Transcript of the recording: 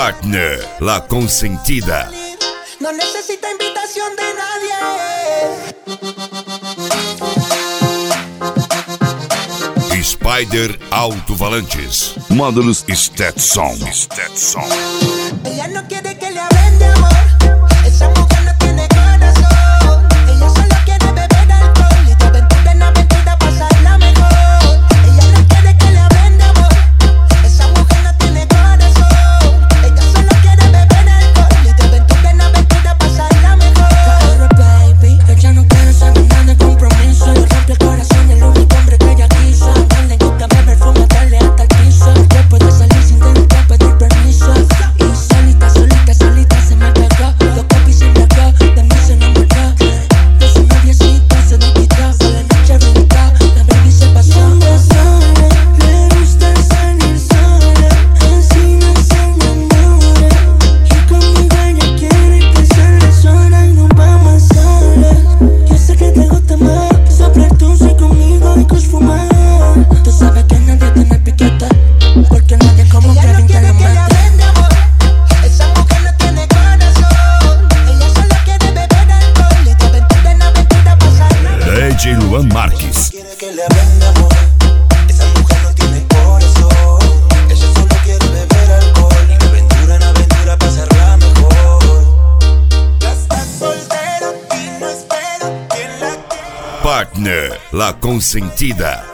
Partner, la consentida. No necesita invitación de nadie. Spider Alto-Falantes. Módulos Stetson. Ella no quiere que le hablen de amor. Esa mujer no tiene corazón. Ella solo quiere beber alcohol y de aventura en aventura pasarla mejor. Ella no quiere que le hablen de amor. Esa mujer no tiene corazón. Ella solo quiere beber alcohol y de aventura en aventura pasarla mejor. Pero baby, ella no quiere saber nada de compromiso. Le rompe el corazón el único hombre que ella quiso. Darle gusta beber, fuma, darle hasta el piso. Después de salir sin tener que pedir permiso. Y solita se me pegó. Los copies se enredó, de mí se enamoró. De su noviecito se desquitó. A la noche brincó, la baby se pasó. Anda sola, le gusta salir sola. Así no se enamora. Y conmigo ella quiere pasar las horas y nos vamos solas. Yo sé que te gusta más soplar dulce conmigo y kush fumar. Tú sabes que nadie tiene piquete, porque nadie como Ella no Kevin te quiere lo que le mete. hablen de amor. Esa mujer no tiene corazón. Ella solo quiere beber alcohol y de aventura en aventura pasarla mejor. DJ Luan Marques. Quiere que le hablen de amor. Esa mujer no tiene corazón. Ella solo quiere beber alcohol y de aventura en aventura pasarla mejor. Ya estás soltero y no espero quien la quiera. Partner, la consentida.